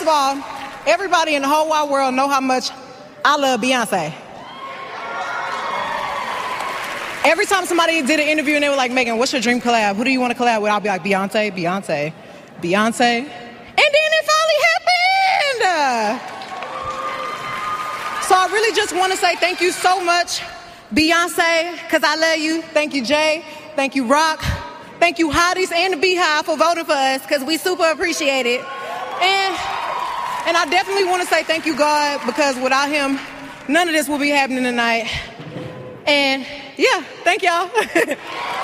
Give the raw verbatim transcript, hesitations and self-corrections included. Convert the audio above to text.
of all, everybody in the whole wide world know how much I love Beyonce. Every time somebody did an interview and they were like, Megan, what's your dream collab? Who do you want to collab with? I'll be like, Beyonce, Beyonce, Beyonce. And then it finally happened. So I really just want to say thank you so much, Beyonce, because I love you. Thank you, Jay. Thank you, Rock. Thank you, Hotties and the Beehive for voting for us, because we super appreciate it. And, and I definitely want to say thank you, God, because without him, none of this will be happening tonight. And yeah, thank y'all.